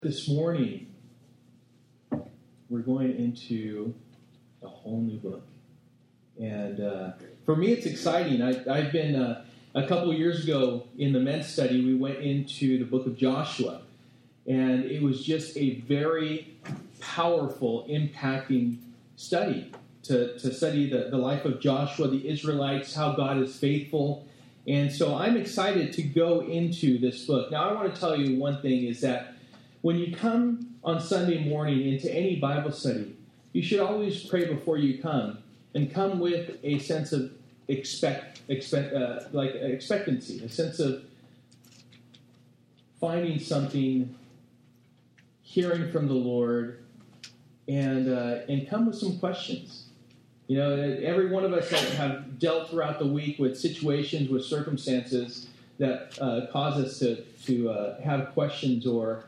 This morning, we're going into a whole new book. And for me, it's exciting. I've been, a couple of years ago in the men's study, we went into the book of Joshua. And it was just a very powerful, impacting study to study the life of Joshua, the Israelites, how God is faithful. And so I'm excited to go into this book. Now, I want to tell you one thing is that when you come on Sunday morning into any Bible study, you should always pray before you come, and come with a sense of expectancy, a sense of finding something, hearing from the Lord, and come with some questions. You know, every one of us have dealt throughout the week with situations, with circumstances that cause us to have questions or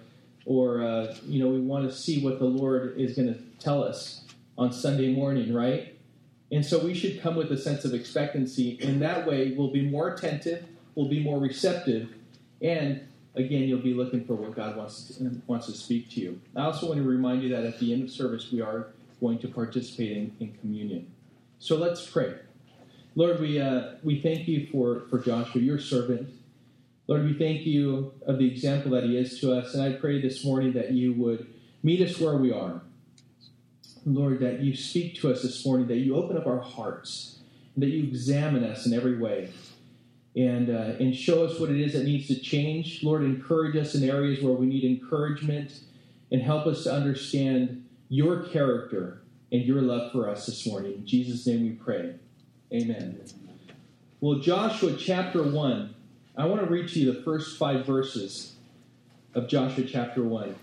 we want to see what the Lord is going to tell us on Sunday morning, right? And so we should come with a sense of expectancy. In that way, we'll be more attentive, we'll be more receptive, and again, you'll be looking for what God wants to speak to you. I also want to remind you that at the end of service, we are going to participate in communion. So let's pray. Lord, we thank you for Joshua, your servant. Lord, we thank you of the example that he is to us, and I pray this morning that you would meet us where we are. Lord, that you speak to us this morning, that you open up our hearts, and that you examine us in every way, and show us what it is that needs to change. Lord, encourage us in areas where we need encouragement, and help us to understand your character and your love for us this morning. In Jesus' name we pray. Amen. Well, Joshua chapter 1. I want to read to you the first 5 verses of Joshua chapter 1.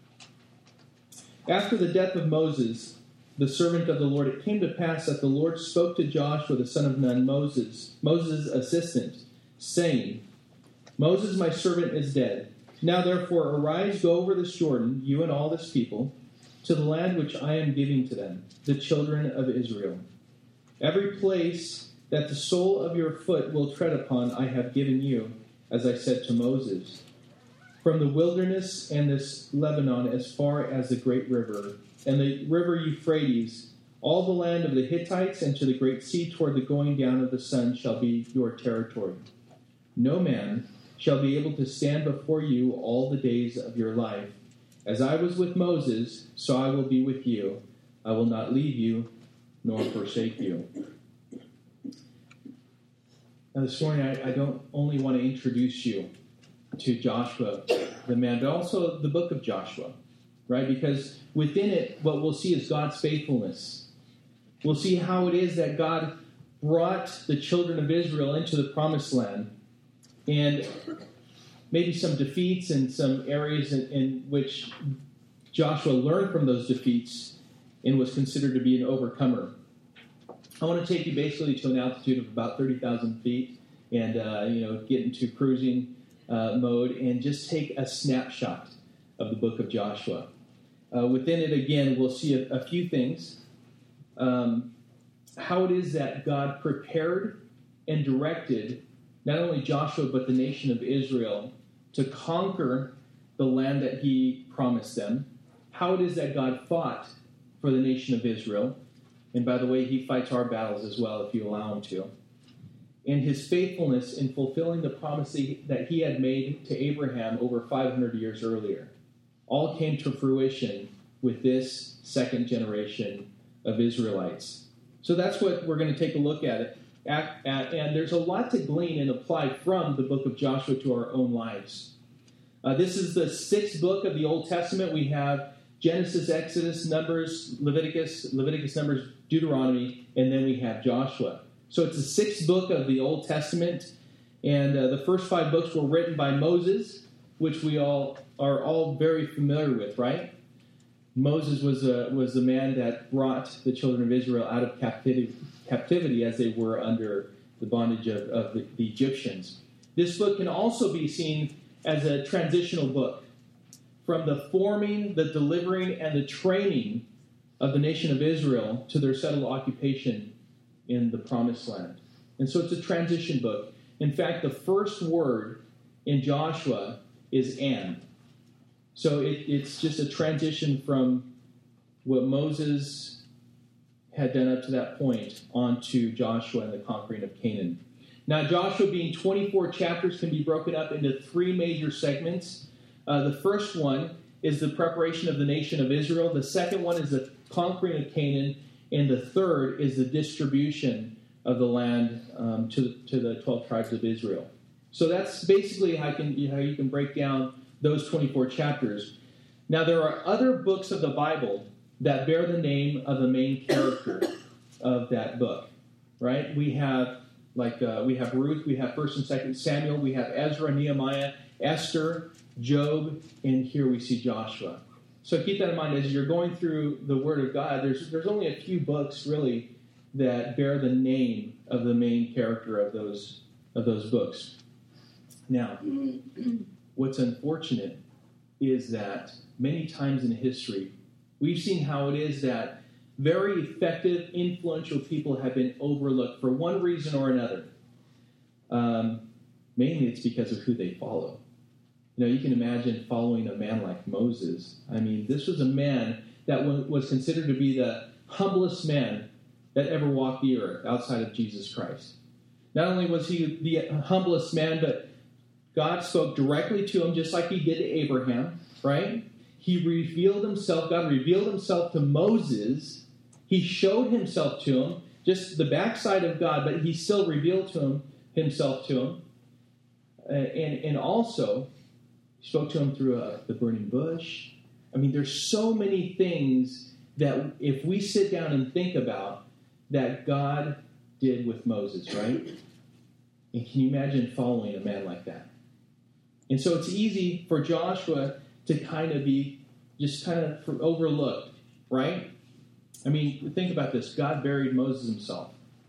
After the death of Moses, the servant of the Lord, it came to pass that the Lord spoke to Joshua, the son of Nun, Moses' assistant, saying, Moses, my servant, is dead. Now therefore arise, go over this Jordan, you and all this people, to the land which I am giving to them, the children of Israel. Every place that the sole of your foot will tread upon I have given you, as I said to Moses. From the wilderness and this Lebanon as far as the great river, and the river Euphrates, all the land of the Hittites, and to the great sea toward the going down of the sun shall be your territory. No man shall be able to stand before you all the days of your life. As I was with Moses, so I will be with you. I will not leave you nor forsake you. Now, this morning, I don't only want to introduce you to Joshua, the man, but also the book of Joshua, right? Because within it, what we'll see is God's faithfulness. We'll see how it is that God brought the children of Israel into the promised land, and maybe some defeats and some areas in which Joshua learned from those defeats and was considered to be an overcomer. I want to take you basically to an altitude of about 30,000 feet and, get into cruising mode and just take a snapshot of the book of Joshua. Within it, again, we'll see a few things. How it is that God prepared and directed not only Joshua but the nation of Israel to conquer the land that he promised them. How it is that God fought for the nation of Israel. And by the way, he fights our battles as well, if you allow him to. And his faithfulness in fulfilling the promise that he had made to Abraham over 500 years earlier, all came to fruition with this second generation of Israelites. So that's what we're going to take a look at. And there's a lot to glean and apply from the book of Joshua to our own lives. This is the 6th book of the Old Testament. We have Genesis, Exodus, Numbers, Leviticus, Numbers, Deuteronomy, and then we have Joshua. So it's the 6th book of the Old Testament, and the first 5 books were written by Moses, which we all are very familiar with, right? Moses was the man that brought the children of Israel out of captivity as they were under the bondage of the Egyptians. This book can also be seen as a transitional book from the forming, the delivering, and the training of the nation of Israel to their settled occupation in the Promised Land. And so it's a transition book. In fact, the first word in Joshua is and. So it's just a transition from what Moses had done up to that point onto Joshua and the conquering of Canaan. Now, Joshua, being 24 chapters, can be broken up into three major segments. The first one is the preparation of the nation of Israel. The second one is the conquering of Canaan. And the third is the distribution of the land to the 12 tribes of Israel. So that's basically how you can break down those 24 chapters. Now, there are other books of the Bible that bear the name of the main character of that book, right? We have Ruth, we have 1st and 2nd Samuel, we have Ezra, Nehemiah, Esther, Job, and here we see Joshua. So keep that in mind as you're going through the Word of God. There's only a few books really that bear the name of the main character of those books. Now, what's unfortunate is that many times in history, we've seen how it is that very effective, influential people have been overlooked for one reason or another. Mainly it's because of who they follow. You can imagine following a man like Moses. I mean, this was a man that was considered to be the humblest man that ever walked the earth outside of Jesus Christ. Not only was he the humblest man, but God spoke directly to him just like he did to Abraham, right? God revealed himself to Moses. He showed himself to him, just the backside of God, but he still revealed himself to him. And also spoke to him through the burning bush. I mean, there's so many things that if we sit down and think about that God did with Moses, right? And can you imagine following a man like that? And so it's easy for Joshua to kind of be just kind of overlooked, right? I mean, think about this. God buried Moses himself.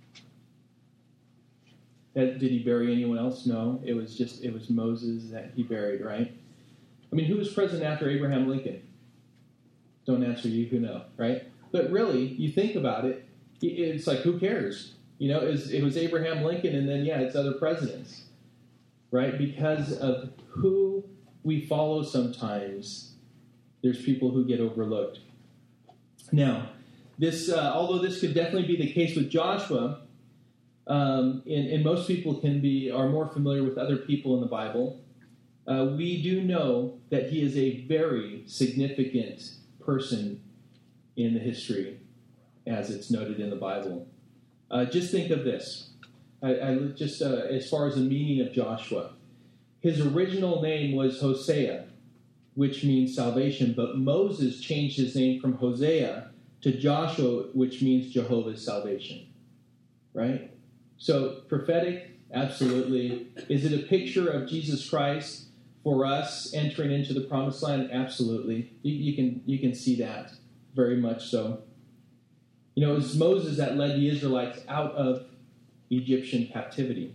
Did he bury anyone else? No. It was Moses that he buried, right? I mean, who was president after Abraham Lincoln? Don't answer, you who know, right? But really, you think about it, it's like, who cares? It was Abraham Lincoln, and then, it's other presidents, right? Because of who we follow sometimes, there's people who get overlooked. Now, although this could definitely be the case with Joshua, and most people are more familiar with other people in the Bible, we do know that he is a very significant person in the history, as it's noted in the Bible. Just think of this. As far as the meaning of Joshua, his original name was Hosea, which means salvation, but Moses changed his name from Hosea to Joshua, which means Jehovah's salvation. Right? So, prophetic, absolutely. Is it a picture of Jesus Christ for us entering into the promised land? Absolutely. You can see that very much so. It was Moses that led the Israelites out of Egyptian captivity.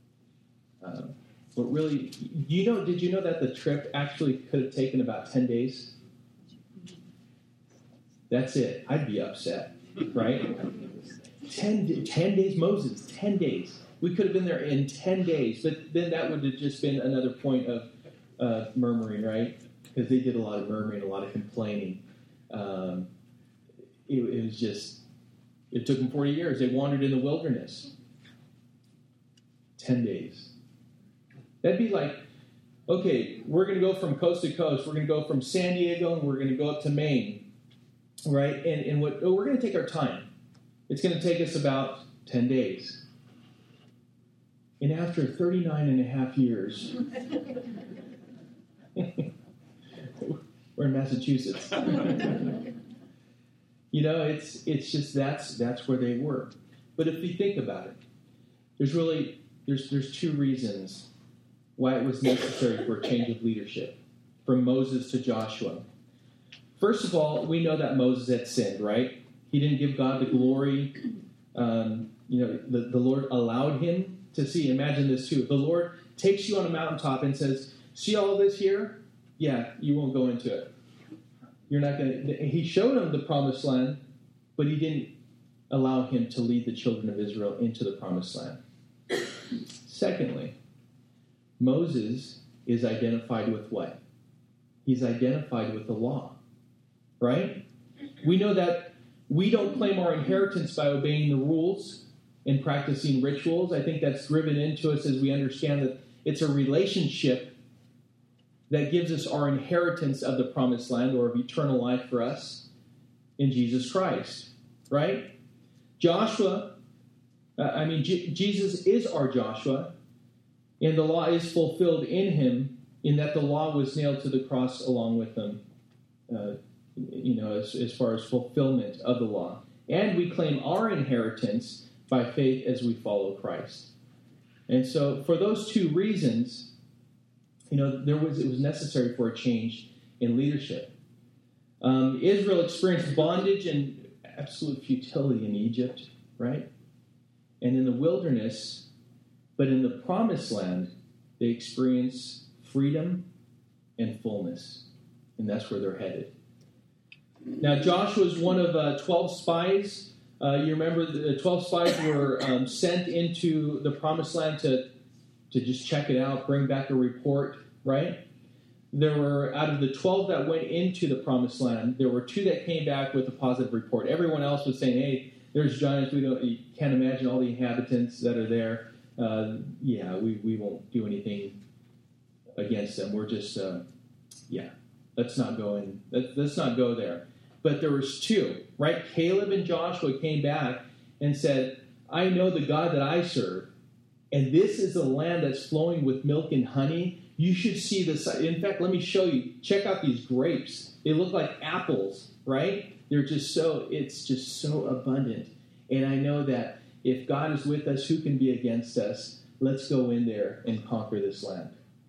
But really, did you know that the trip actually could have taken about 10 days? That's it. I'd be upset, right? 10 days, Moses, 10 days. We could have been there in 10 days, but then that would have just been another point of murmuring, right? Because they did a lot of murmuring, a lot of complaining. It took them 40 years. They wandered in the wilderness. 10 days. That'd be like, okay, we're going to go from coast to coast. We're going to go from San Diego and we're going to go up to Maine, right? And we're going to take our time. It's going to take us about 10 days. And after 39 and a half years, we're in Massachusetts. It's just that's where they were. But if we think about it, there's two reasons why it was necessary for a change of leadership from Moses to Joshua. First of all, we know that Moses had sinned, right? He didn't give God the glory. The Lord allowed him to see. Imagine this too. The Lord takes you on a mountaintop and says, "See all this here? Yeah, you won't go into it. You're not going to." He showed him the promised land, but he didn't allow him to lead the children of Israel into the promised land. Secondly, Moses is identified with what? he's identified with the law, right? We know that we don't claim our inheritance by obeying the rules and practicing rituals. I think that's driven into us as we understand that it's a relationship that gives us our inheritance of the promised land or of eternal life for us in Jesus Christ, right? Jesus is our Joshua, and the law is fulfilled in him, in that the law was nailed to the cross along with him, as far as fulfillment of the law. And we claim our inheritance by faith as we follow Christ. And so for those two reasons, it was necessary for a change in leadership. Israel experienced bondage and absolute futility in Egypt, right? And in the wilderness, but in the promised land, they experience freedom and fullness. And that's where they're headed. Now, Joshua is one of 12 spies. You remember the 12 spies were sent into the promised land to just check it out, bring back a report, right? There were, out of the 12 that went into the promised land, there were 2 that came back with a positive report. Everyone else was saying, hey, there's giants. You can't imagine all the inhabitants that are there. We won't do anything against them. We're just, let's not go there. But there was 2, right? Caleb and Joshua came back and said, I know the God that I serve, and this is a land that's flowing with milk and honey. You should see this. In fact, let me show you. Check out these grapes. They look like apples, right? It's just so abundant. And I know that if God is with us, who can be against us? Let's go in there and conquer this land.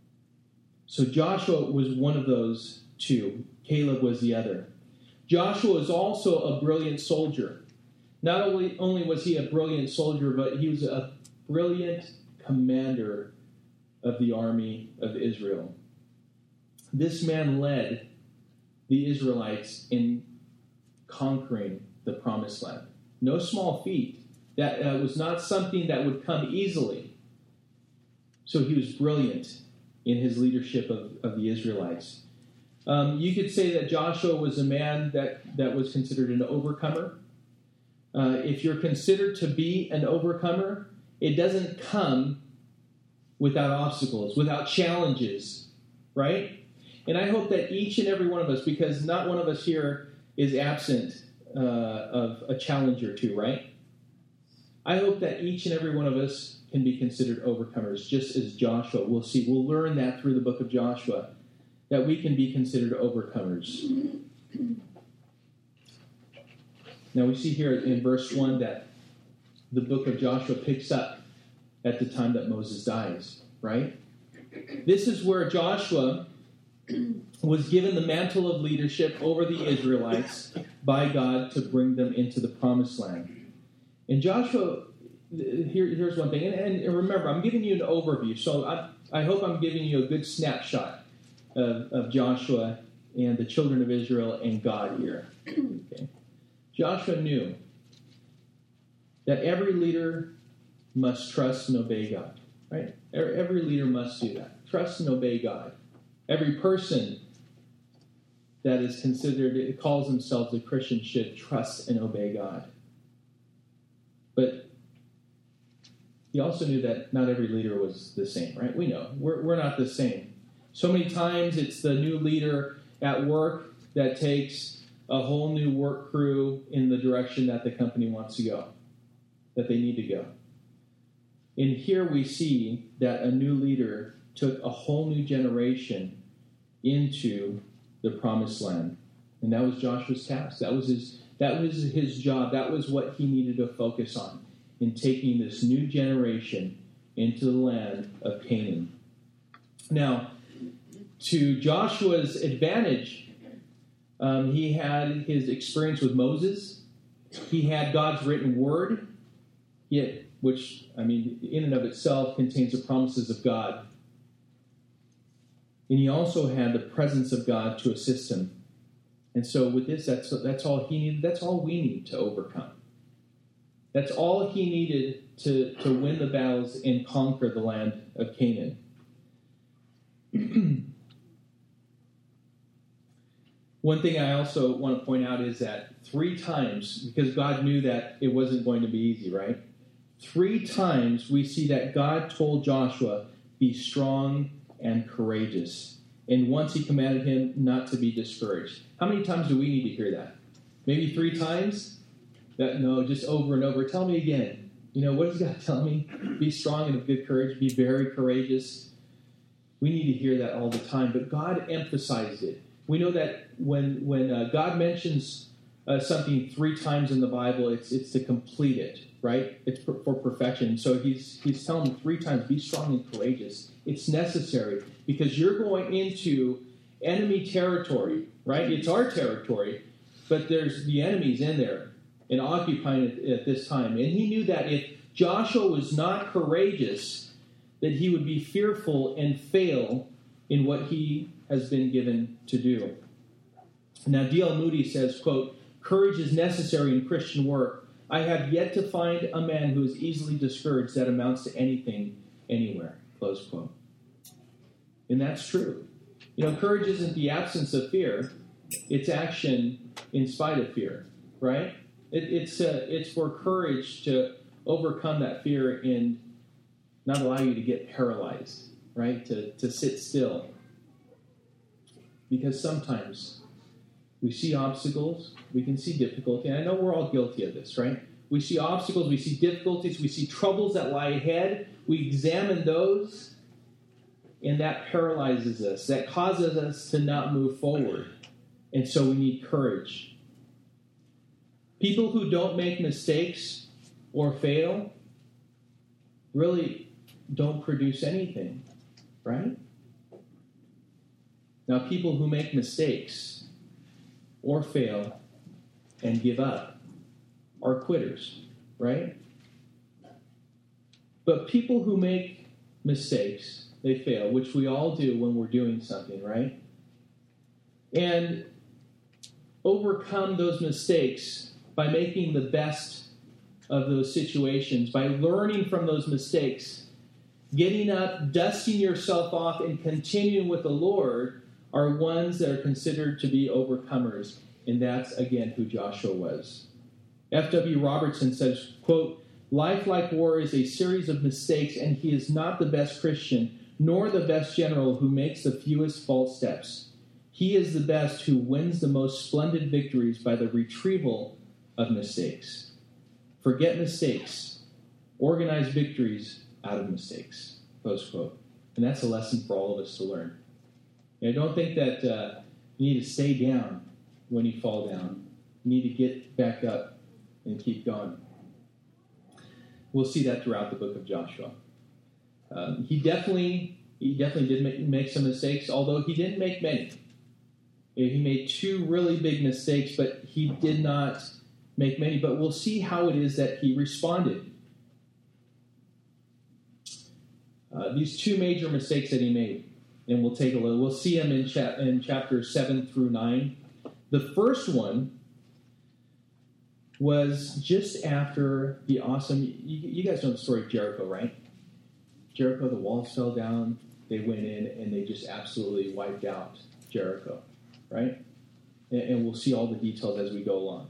So Joshua was one of those 2. Caleb was the other. Joshua is also a brilliant soldier. Not only was he a brilliant soldier, but he was a brilliant commander of the army of Israel. This man led the Israelites in conquering the promised land. No small feat. That was not something that would come easily. So he was brilliant in his leadership of the Israelites. You could say that Joshua was a man that was considered an overcomer. If you're considered to be an overcomer, it doesn't come without obstacles, without challenges, right? And I hope that each and every one of us, because not one of us here is absent of a challenge or 2, right? I hope that each and every one of us can be considered overcomers, just as Joshua. We'll learn that through the book of Joshua, that we can be considered overcomers. Now we see here in verse 1 that the book of Joshua picks up at the time that Moses dies, right? This is where Joshua was given the mantle of leadership over the Israelites by God to bring them into the promised land. And Joshua, here's one thing, and remember, I'm giving you an overview, so I hope I'm giving you a good snapshot of Joshua and the children of Israel and God here. Okay. Joshua knew that every leader must trust and obey God, right? Every leader must do that. Trust and obey God. Every person that is considered, it calls themselves a Christian, should trust and obey God. But he also knew that not every leader was the same, right? We know. We're not the same. So many times it's the new leader at work that takes a whole new work crew in the direction that the company wants to go, that they need to go. And here we see that a new leader took a whole new generation into the promised land. And that was Joshua's task. That was his job. That was what he needed to focus on in taking this new generation into the land of Canaan. Now, to Joshua's advantage, he had his experience with Moses. He had God's written word, which, in and of itself contains the promises of God. And he also had the presence of God to assist him. And so with this, that's all he needed. That's all we need to overcome. That's all he needed to win the battles and conquer the land of Canaan. One thing I also want to point out is that 3 times, because God knew that it wasn't going to be easy, right? 3 times we see that God told Joshua, be strong and courageous. And once he commanded him not to be discouraged. How many times do we need to hear that? Maybe 3 times? No, just over and over. Tell me again. What does God tell me? Be strong and of good courage. Be very courageous. We need to hear that all the time. But God emphasized it. We know that when God mentions something 3 times in the Bible, it's to complete it, right? It's for perfection. So he's telling them 3 times, be strong and courageous. It's necessary because you're going into enemy territory, right? It's our territory, but there's the enemies in there and occupying it at this time. And he knew that if Joshua was not courageous, that he would be fearful and fail in what he has been given to do. Now, D.L. Moody says, quote, courage is necessary in Christian work. I have yet to find a man who is easily discouraged that amounts to anything, anywhere, close quote. And that's true. Courage isn't the absence of fear. It's action in spite of fear, right? It's for courage to overcome that fear and not allow you to get paralyzed, right? To sit still. Because sometimes we see obstacles, we can see difficulty, and I know we're all guilty of this, right? We see obstacles, we see difficulties, we see troubles that lie ahead, we examine those, and that paralyzes us. That causes us to not move forward. And so we need courage. People who don't make mistakes or fail really don't produce anything, right? Now, people who make mistakes or fail and give up are quitters, right? But people who make mistakes, they fail, which we all do when we're doing something, right? And overcome those mistakes by making the best of those situations, by learning from those mistakes, getting up, dusting yourself off, and continuing with the Lord are ones that are considered to be overcomers. And that's, again, who Joshua was. F.W. Robertson says, quote, life like war is a series of mistakes, and he is not the best Christian, nor the best general who makes the fewest false steps. He is the best who wins the most splendid victories by the retrieval of mistakes. Forget mistakes. Organize victories out of mistakes. Close quote. And that's a lesson for all of us to learn. And I don't think that you need to stay down when you fall down. You need to get back up and keep going. We'll see that throughout the book of Joshua. He definitely did make some mistakes, although he didn't make many. He made 2 really big mistakes, but he did not make many. But we'll see how it is that he responded. These 2 major mistakes that he made, and we'll take a look. We'll see them in chapters 7 through 9. The first one was just after the awesome... You guys know the story of Jericho, right? Jericho, the walls fell down. They went in, and they just absolutely wiped out Jericho, right? And we'll see all the details as we go along.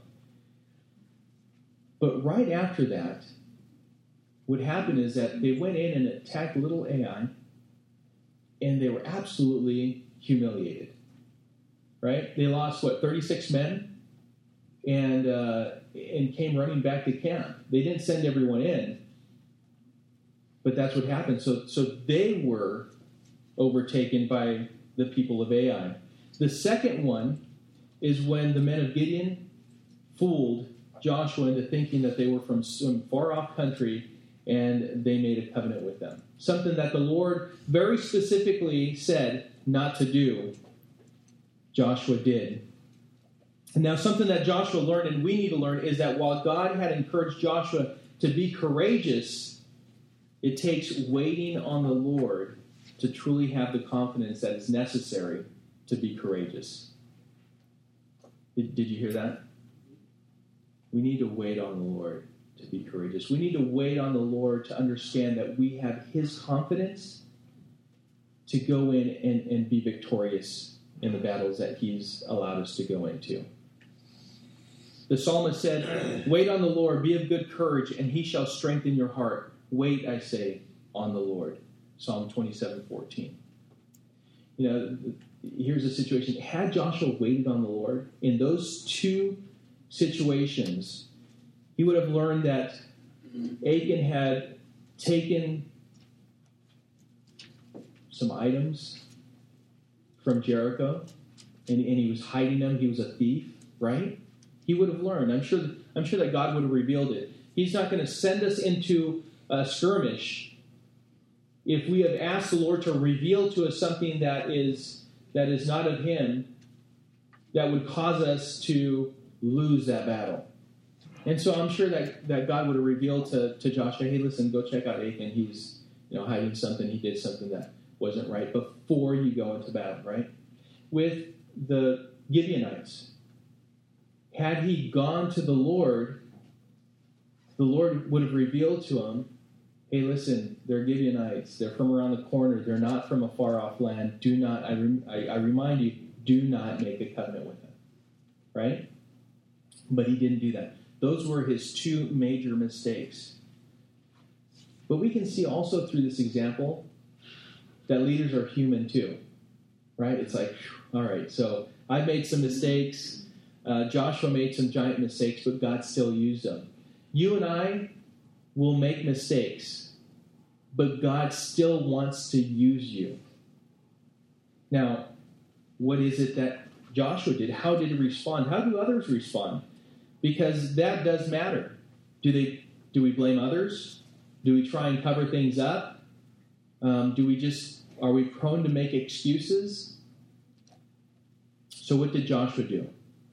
But right after that, what happened is that they went in and attacked little Ai, and they were absolutely humiliated, right? They lost, 36 men, and came running back to camp. They didn't send everyone in, but that's what happened. So they were overtaken by the people of Ai. The second one is when the men of Gideon fooled Joshua into thinking that they were from some far-off country, and they made a covenant with them. Something that the Lord very specifically said not to do, Joshua did. And now something that Joshua learned, and we need to learn, is that while God had encouraged Joshua to be courageous, it takes waiting on the Lord to truly have the confidence that is necessary to be courageous. Did you hear that? We need to wait on the Lord to be courageous. We need to wait on the Lord to understand that we have His confidence to go in and be victorious in the battles that he's allowed us to go into. The psalmist said, "Wait on the Lord, be of good courage, and he shall strengthen your heart. Wait, I say, on the Lord." Psalm 27:14. You know, here's the situation. Had Joshua waited on the Lord in those two situations, he would have learned that Achan had taken some items from Jericho, and he was hiding them. He was a thief, right? He would have learned. I'm sure that God would have revealed it. He's not going to send us into a skirmish if we have asked the Lord to reveal to us something that is not of Him, that would cause us to lose that battle. And so I'm sure that God would have revealed to Joshua, "Hey, listen, go check out Achan. He's hiding something. He did something that wasn't right," before you go into battle, right? With the Gibeonites, had he gone to the Lord would have revealed to him, "Hey, listen, they're Gibeonites. They're from around the corner. They're not from a far-off land. Do not, I remind you, do not make a covenant with them." Right? But he didn't do that. Those were his two major mistakes. But we can see also through this example that leaders are human too. Right? It's like, all right, so I made some mistakes. Joshua made some giant mistakes, but God still used them. You and I will make mistakes, but God still wants to use you. Now, what is it that Joshua did? How did he respond? How do others respond? Because that does matter. Do we blame others? Do we try and cover things up? Are we prone to make excuses? So what did Joshua do?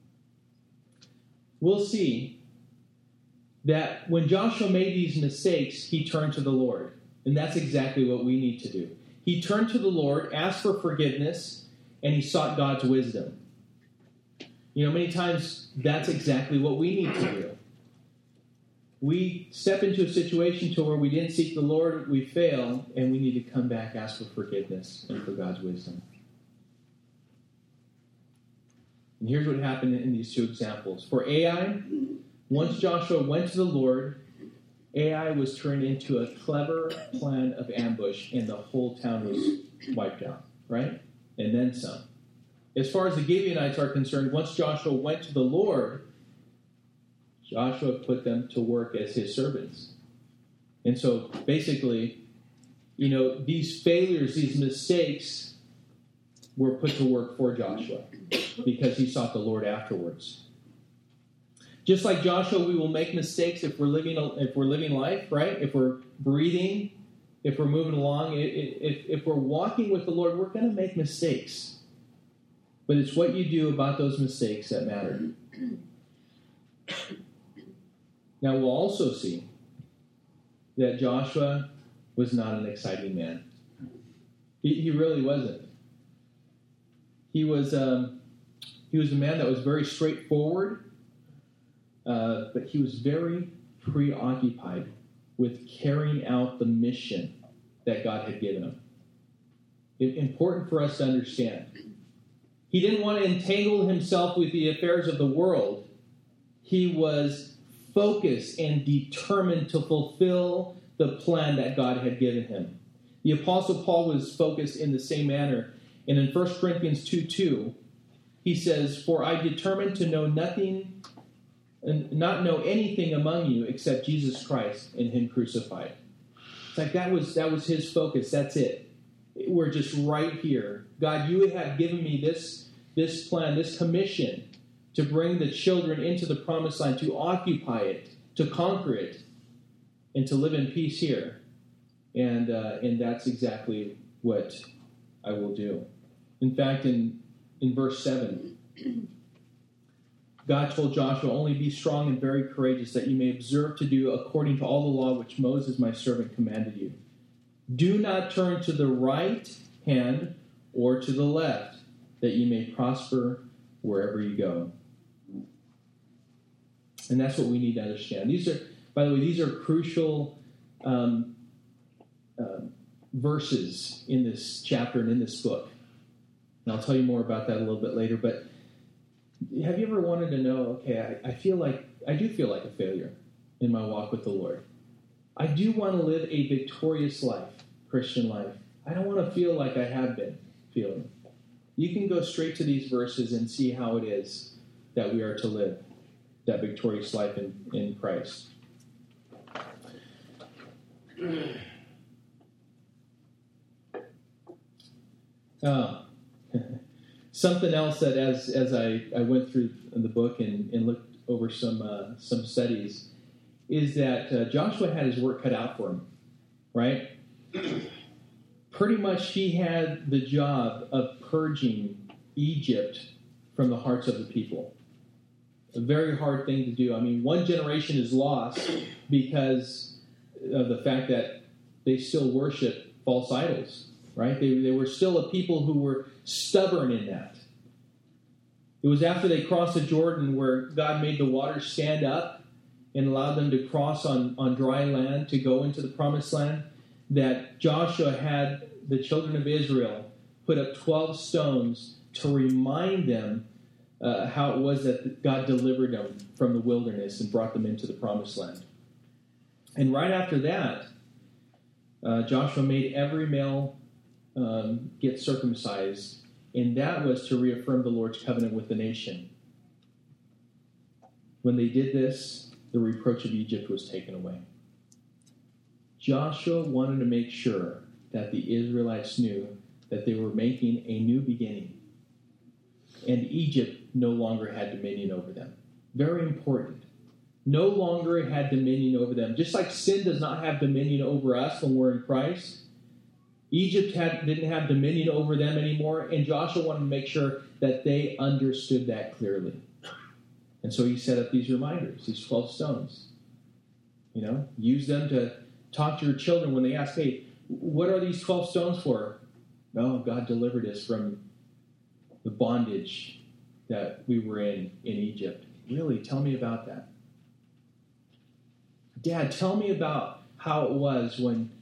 We'll see that when Joshua made these mistakes, he turned to the Lord. And that's exactly what we need to do. He turned to the Lord, asked for forgiveness, and he sought God's wisdom. Many times that's exactly what we need to do. We step into a situation to where we didn't seek the Lord, we fail, and we need to come back, ask for forgiveness and for God's wisdom. And here's what happened in these two examples. For Ai, once Joshua went to the Lord, Ai was turned into a clever plan of ambush, and the whole town was wiped out, right? And then some. As far as the Gibeonites are concerned, once Joshua went to the Lord, Joshua put them to work as his servants. And so basically, these failures, these mistakes were put to work for Joshua because he sought the Lord afterwards. Just like Joshua, we will make mistakes if we're living life, right? If we're breathing, if we're moving along, if we're walking with the Lord, we're going to make mistakes. But it's what you do about those mistakes that matter. Now we'll also see that Joshua was not an exciting man. He really wasn't. He was a man that was very straightforward, but he was very preoccupied with carrying out the mission that God had given him. It's important for us to understand. He didn't want to entangle himself with the affairs of the world. He was focused and determined to fulfill the plan that God had given him. The Apostle Paul was focused in the same manner. And in 1 Corinthians 2:2, he says, "For I determined to know nothing and not know anything among you except Jesus Christ and Him crucified." It's like that was his focus. That's it. We're just right here. God, you have given me this plan, this commission to bring the children into the promised land, to occupy it, to conquer it, and to live in peace here. And that's exactly what I will do. In fact, in verse 7, God told Joshua, "Only be strong and very courageous, that you may observe to do according to all the law which Moses my servant commanded you. Do not turn to the right hand or to the left, that you may prosper wherever you go." And that's what we need to understand. These are crucial verses in this chapter and in this book. And I'll tell you more about that a little bit later. But have you ever wanted to know, okay, I do feel like a failure in my walk with the Lord. I do want to live a victorious life, Christian life. I don't want to feel like I have been feeling. You can go straight to these verses and see how it is that we are to live that victorious life in Christ. Something else that as I went through the book and looked over some studies is that Joshua had his work cut out for him, right? Pretty much he had the job of purging Egypt from the hearts of the people. A very hard thing to do. I mean, one generation is lost because of the fact that they still worship false idols, right? They were still a people who were stubborn in that. It was after they crossed the Jordan where God made the waters stand up and allowed them to cross on dry land to go into the promised land that Joshua had the children of Israel put up 12 stones to remind them how it was that God delivered them from the wilderness and brought them into the promised land. And right after that, Joshua made every male get circumcised, and that was to reaffirm the Lord's covenant with the nation. When they did this, the reproach of Egypt was taken away. Joshua wanted to make sure that the Israelites knew that they were making a new beginning, and Egypt no longer had dominion over them. Very important. No longer had dominion over them. Just like sin does not have dominion over us when we're in Christ, Egypt didn't have dominion over them anymore, and Joshua wanted to make sure that they understood that clearly. And so he set up these reminders, these 12 stones. Use them to talk to your children when they ask, hey, what are these 12 stones for? No, God delivered us from the bondage that we were in Egypt. Really, tell me about that. Dad, tell me about how it was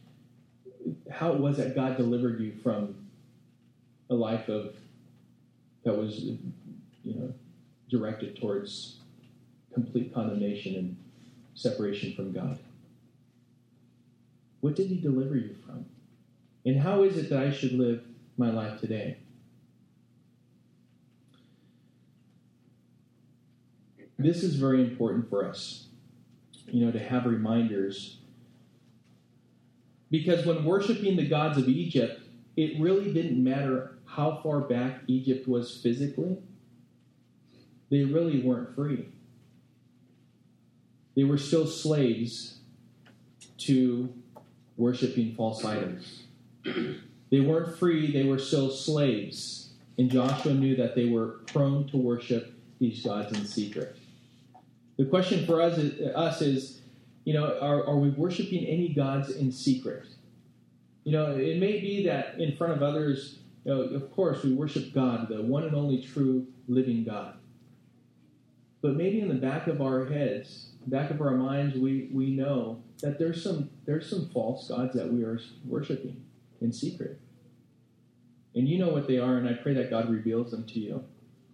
that God delivered you from a life that was, directed towards complete condemnation and separation from God. What did he deliver you from? And how is it that I should live my life today? This is very important for us, to have reminders. Because when worshiping the gods of Egypt, it really didn't matter how far back Egypt was physically. They really weren't free. They were still slaves to worshiping false idols. They weren't free, they were still slaves. And Joshua knew that they were prone to worship these gods in secret. The question for us is, are we worshiping any gods in secret? It may be that in front of others, of course, we worship God, the one and only true living God. But maybe in the back of our heads, back of our minds, we know that there's some false gods that we are worshiping in secret. And you know what they are, and I pray that God reveals them to you.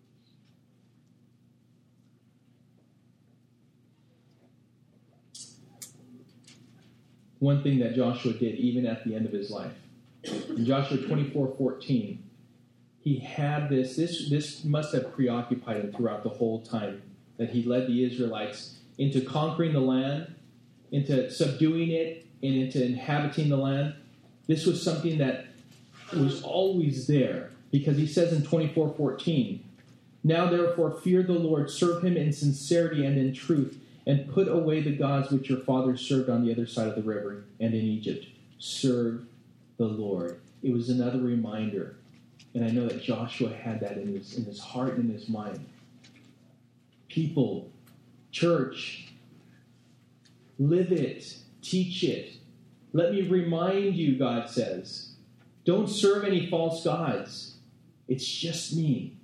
One thing that Joshua did even at the end of his life. In Joshua 24:14, he had this must have preoccupied him throughout the whole time that he led the Israelites into conquering the land, into subduing it, and into inhabiting the land. This was something that was always there, because he says in 24:14, now therefore fear the Lord, serve him in sincerity and in truth, and put away the gods which your fathers served on the other side of the river and in Egypt. Serve the Lord. It was another reminder. And I know that Joshua had that in his heart and in his mind. People, church, live it, teach it. Let me remind you, God says. Don't serve any false gods. It's just me.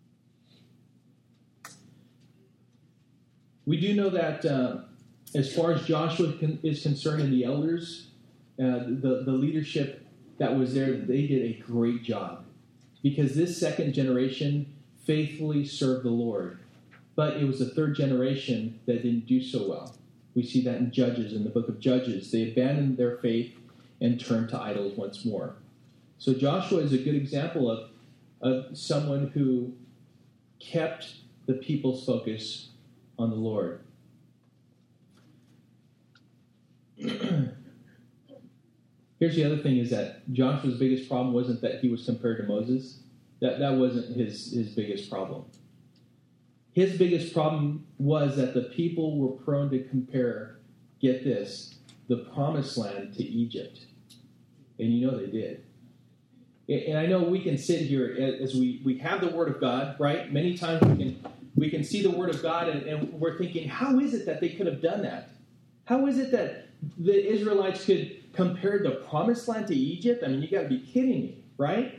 We do know that as far as Joshua is concerned and the elders, the leadership that was there, they did a great job because this second generation faithfully served the Lord. But it was the third generation that didn't do so well. We see that in Judges, in the book of Judges. They abandoned their faith and turned to idols once more. So Joshua is a good example of someone who kept the people's focus on the Lord. Here's the other thing, is that Joshua's biggest problem wasn't that he was compared to Moses. That wasn't his biggest problem. His biggest problem was that the people were prone to compare, get this, the promised land to Egypt. And you know they did. And I know we can sit here as we have the Word of God, right? Many times we can see the Word of God and we're thinking, how is it that they could have done that? How is it that the Israelites could compare the promised land to Egypt? I mean, you got to be kidding me, right?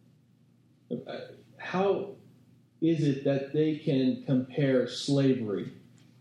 How is it that they can compare slavery,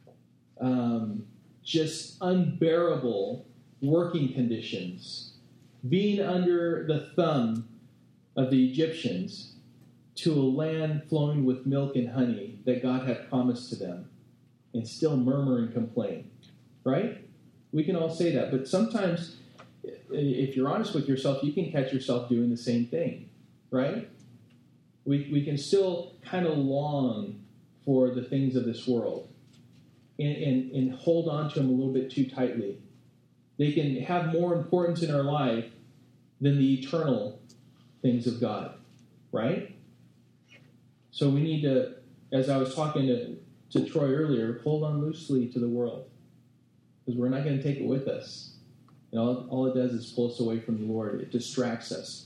just unbearable working conditions, being under the thumb of the Egyptians, to a land flowing with milk and honey that God had promised to them, and still murmur and complain, right? We can all say that, but sometimes, if you're honest with yourself, you can catch yourself doing the same thing, right? We can still kind of long for the things of this world and hold on to them a little bit too tightly. They can have more importance in our life than the eternal things of God, right? So we need to, as I was talking to Troy earlier, hold on loosely to the world, because we're not going to take it with us. And all it does is pull us away from the Lord. It distracts us.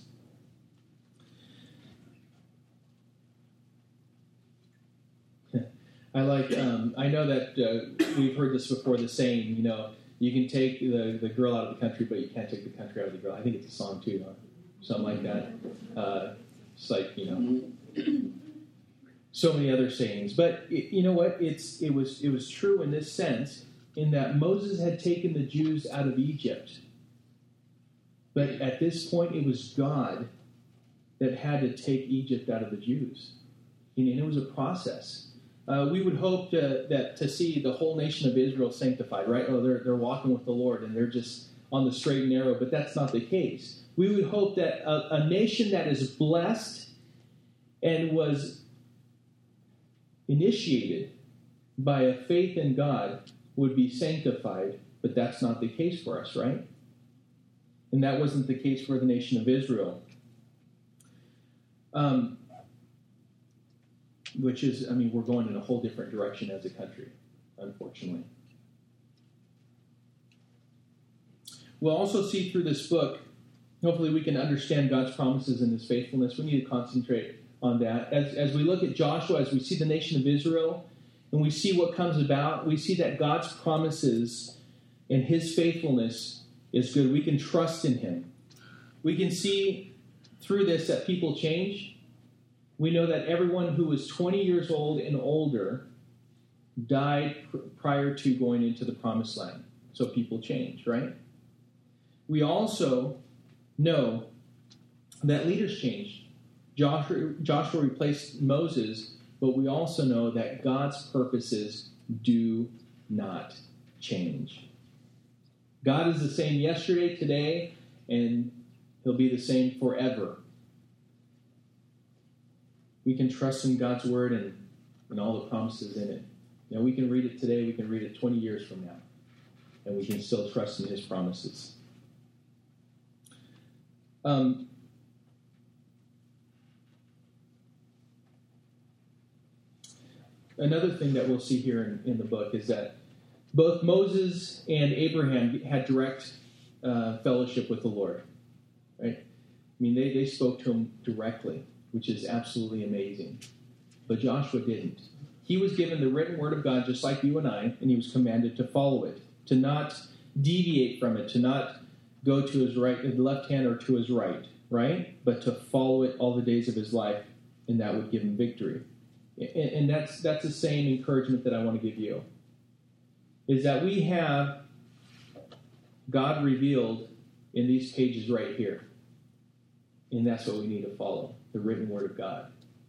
I know that we've heard this before, the saying, you can take the girl out of the country, but you can't take the country out of the girl. I think it's a song too, something like that. It's like, so many other sayings. But you know what? It was true in this sense, in that Moses had taken the Jews out of Egypt. But at this point, it was God that had to take Egypt out of the Jews. And it was a process. We would hope to see the whole nation of Israel sanctified, right? Oh, they're walking with the Lord and they're just on the straight and narrow, but that's not the case. We would hope that a nation that is blessed and was initiated by a faith in God would be sanctified, but that's not the case for us, right? And that wasn't the case for the nation of Israel. Which is, we're going in a whole different direction as a country, unfortunately. We'll also see through this book, hopefully we can understand God's promises and His faithfulness. We need to concentrate on that. As we look at Joshua, as we see the nation of Israel, and we see what comes about, we see that God's promises and His faithfulness is good. We can trust in Him. We can see through this that people change. We know that everyone who was 20 years old and older died prior to going into the promised land. So people change, right? We also know that leaders changed. Joshua replaced Moses, but we also know that God's purposes do not change. God is the same yesterday, today, and He'll be the same forever. We can trust in God's Word and all the promises in it. We can read it today, we can read it 20 years from now, and we can still trust in His promises. Another thing that we'll see here in the book is that both Moses and Abraham had direct fellowship with the Lord, right? They spoke to Him directly, which is absolutely amazing. But Joshua didn't. He was given the written word of God just like you and I, and he was commanded to follow it, to not deviate from it, to not go to his right, the left hand or to his right, but to follow it all the days of his life, and that would give him victory. And that's the same encouragement that I want to give you, is that we have God revealed in these pages right here. And that's what we need to follow, the written word of God.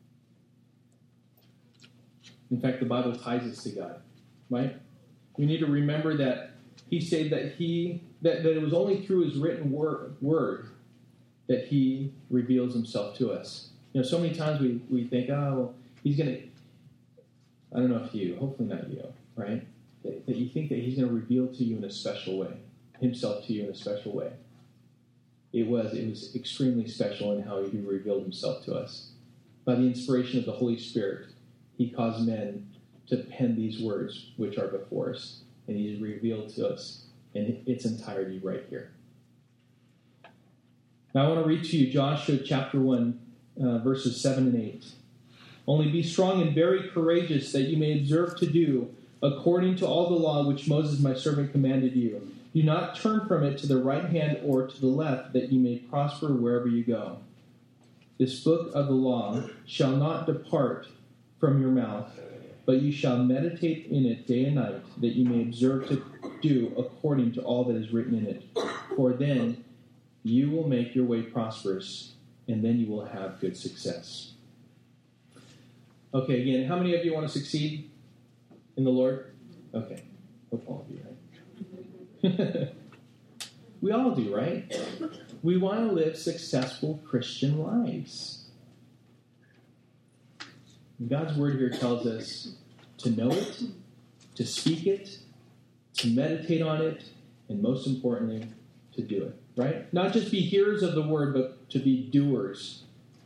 In fact, the Bible ties us to God, right? We need to remember that he said that it was only through his written word that he reveals himself to us. So many times we think, oh, well, he's going to, I don't know if you, hopefully not you, right? That you think that he's going to reveal to you in a special way, himself to you in a special way. It was extremely special in how he revealed himself to us. By the inspiration of the Holy Spirit, he caused men to pen these words which are before us, and he's revealed to us in its entirety right here. Now I want to read to you Joshua chapter 1, verses 7 and 8. Only be strong and very courageous, that you may observe to do according to all the law which Moses my servant commanded you. Do not turn from it to the right hand or to the left, that you may prosper wherever you go. This book of the law shall not depart from your mouth, but you shall meditate in it day and night, that you may observe to do according to all that is written in it. For then you will make your way prosperous, and then you will have good success. Okay, again, how many of you want to succeed in the Lord? Okay, hope all of you, right? We all do, right? We want to live successful Christian lives. And God's word here tells us to know it, to speak it, to meditate on it, and most importantly, to do it, right? Not just be hearers of the word, but to be doers.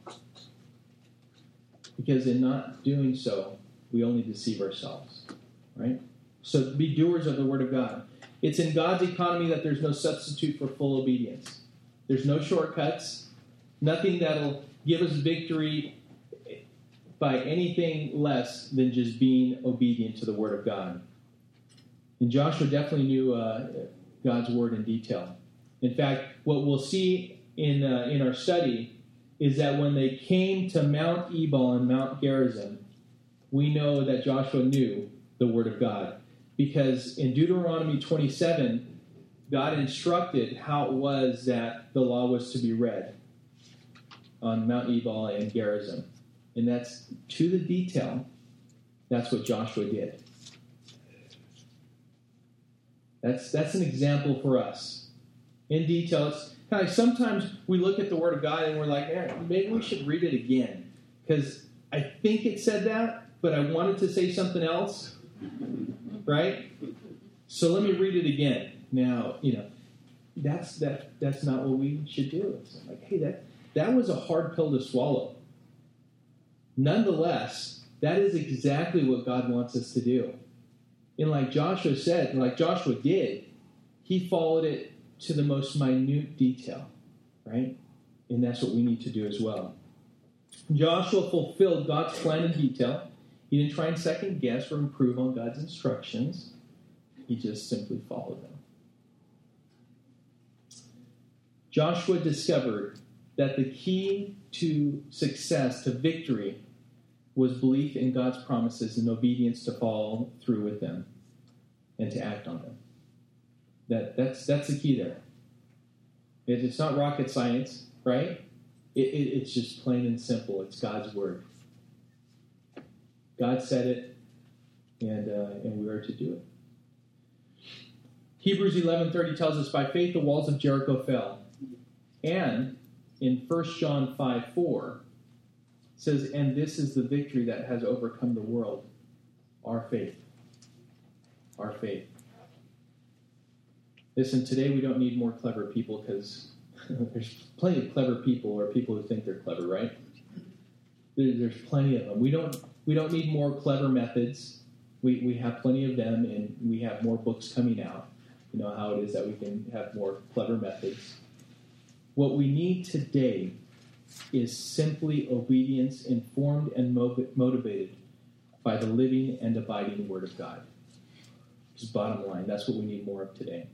Because in not doing so, we only deceive ourselves, right? So be doers of the word of God. It's in God's economy that there's no substitute for full obedience. There's no shortcuts, nothing that'll give us victory by anything less than just being obedient to the word of God. And Joshua definitely knew God's word in detail. In fact, what we'll see in our study is that when they came to Mount Ebal and Mount Gerizim, we know that Joshua knew the word of God. Because in Deuteronomy 27, God instructed how it was that the law was to be read on Mount Ebal and Gerizim. And that's to the detail. That's what Joshua did. That's an example for us. In detail, it's kind of like sometimes we look at the Word of God and we're like, maybe we should read it again. Because I think it said that, but I wanted to say something else. Right? So let me read it again. Now, that's not what we should do. It's like, hey, that was a hard pill to swallow. Nonetheless, that is exactly what God wants us to do. And like Joshua said, like Joshua did, he followed it to the most minute detail, right? And that's what we need to do as well. Joshua fulfilled God's plan in detail. He didn't try and second guess or improve on God's instructions. He just simply followed them. Joshua discovered that the key to success, to victory, was belief in God's promises and obedience to follow through with them and to act on them. That's the key there. It's not rocket science, right? It's just plain and simple. It's God's word. God said it, and we are to do it. Hebrews 11:30 tells us, by faith the walls of Jericho fell. And in 1 John 5:4 says, and this is the victory that has overcome the world, our faith. Our faith. Listen, today we don't need more clever people because there's plenty of clever people or people who think they're clever, right? There's plenty of them. We don't need more clever methods. We have plenty of them, and we have more books coming out. You know how it is that we can have more clever methods. What we need today is simply obedience informed and motivated by the living and abiding Word of God. Just bottom line, that's what we need more of today.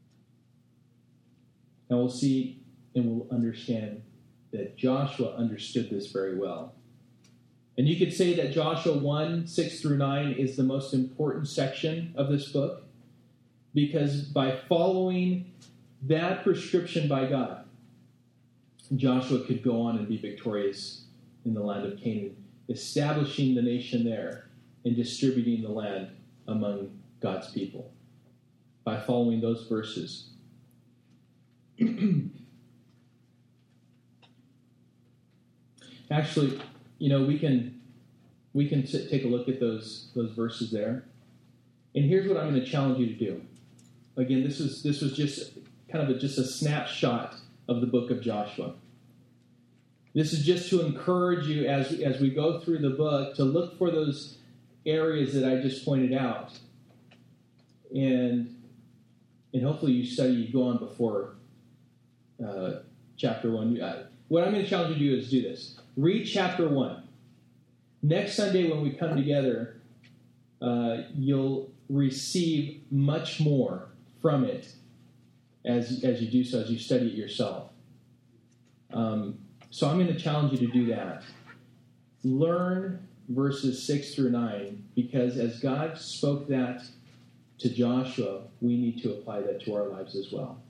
Now we'll see and we'll understand that Joshua understood this very well. And you could say that Joshua 1, 6 through 9 is the most important section of this book, because by following that prescription by God, Joshua could go on and be victorious in the land of Canaan, establishing the nation there and distributing the land among God's people by following those verses. Actually, we can take a look at those verses there. And here's what I'm going to challenge you to do. Again, this was just kind of just a snapshot of the book of Joshua. This is just to encourage you as we go through the book to look for those areas that I just pointed out. And hopefully you go on before chapter 1. What I'm going to challenge you to do is do this. Read chapter 1. Next Sunday when we come together, you'll receive much more from it as you do so, as you study it yourself. So I'm going to challenge you to do that. Learn verses 6 through 9, because as God spoke that to Joshua, we need to apply that to our lives as well.